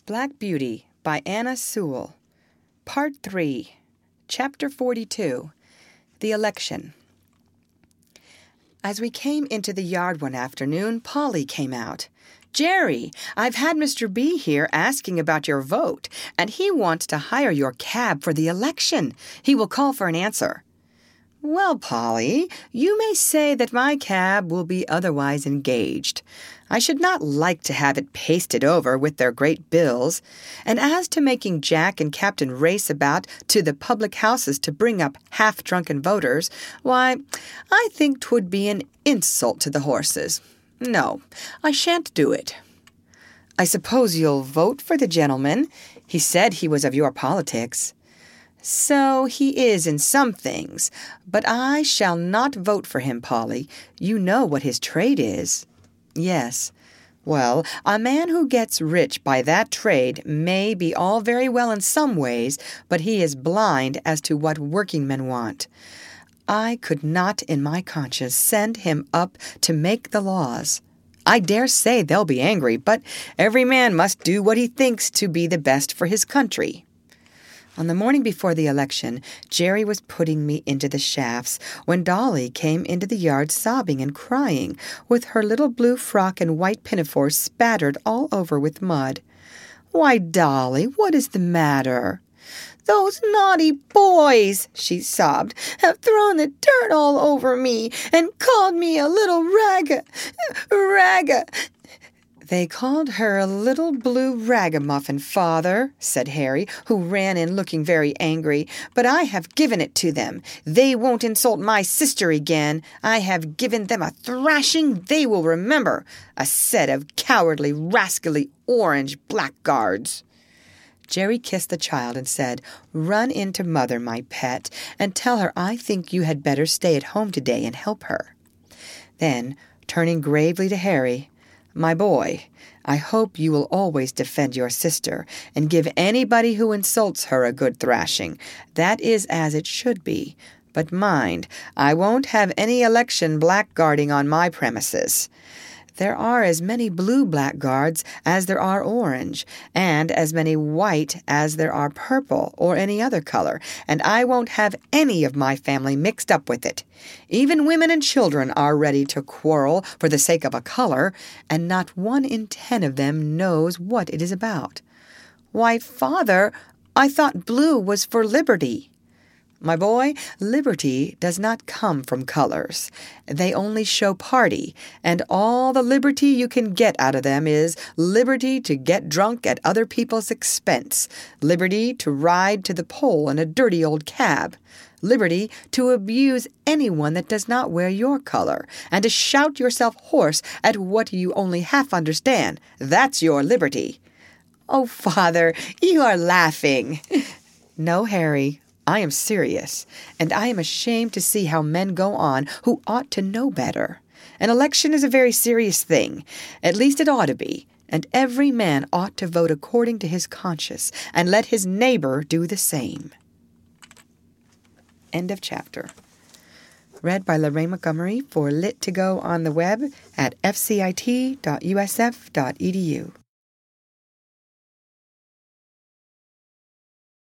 Black Beauty by Anna Sewell. Part 3, Chapter 42, The Election. As we came into the yard one afternoon, Polly came out. "Jerry, I've had Mr. B here asking about your vote, and he wants to hire your cab for the election. He will call for an answer." "Well, Polly, you may say that my cab will be otherwise engaged. I should not like to have it pasted over with their great bills. And as to making Jack and Captain race about to the public houses to bring up half-drunken voters, why, I think 'twould be an insult to the horses. No, I shan't do it." "I suppose you'll vote for the gentleman? He said he was of your politics." "So he is in some things, but I shall not vote for him, Polly. You know what his trade is." "Yes. Well, a man who gets rich by that trade may be all very well in some ways, but he is blind as to what working men want. I could not in my conscience send him up to make the laws. I dare say they'll be angry, but every man must do what he thinks to be the best for his country." On the morning before the election, Jerry was putting me into the shafts when Dolly came into the yard sobbing and crying, with her little blue frock and white pinafore spattered all over with mud. "Why, Dolly, what is the matter?" "Those naughty boys," she sobbed, "have thrown the dirt all over me and called me a little ragga. "They called her a little blue ragamuffin, Father," said Harry, who ran in looking very angry. "But I have given it to them. They won't insult my sister again. I have given them a thrashing they will remember. A set of cowardly, rascally, orange blackguards." Jerry kissed the child and said, "Run in to Mother, my pet, and tell her I think you had better stay at home today and help her." Then, turning gravely to Harry, "My boy, I hope you will always defend your sister and give anybody who insults her a good thrashing. That is as it should be. But mind, I won't have any election blackguarding on my premises. There are as many blue blackguards as there are orange, and as many white as there are purple or any other color, and I won't have any of my family mixed up with it. Even women and children are ready to quarrel for the sake of a color, and not 1 in 10 of them knows what it is about." "Why, Father, I thought blue was for liberty." "My boy, liberty does not come from colors. They only show party, and all the liberty you can get out of them is liberty to get drunk at other people's expense, liberty to ride to the poll in a dirty old cab, liberty to abuse anyone that does not wear your color, and to shout yourself hoarse at what you only half understand. That's your liberty." "Oh, Father, you are laughing." "No, Harry, I am serious, and I am ashamed to see how men go on who ought to know better. An election is a very serious thing. At least it ought to be, and every man ought to vote according to his conscience, and let his neighbor do the same." End of chapter. Read by Lorraine Montgomery for Lit2Go on the web at fcit.usf.edu.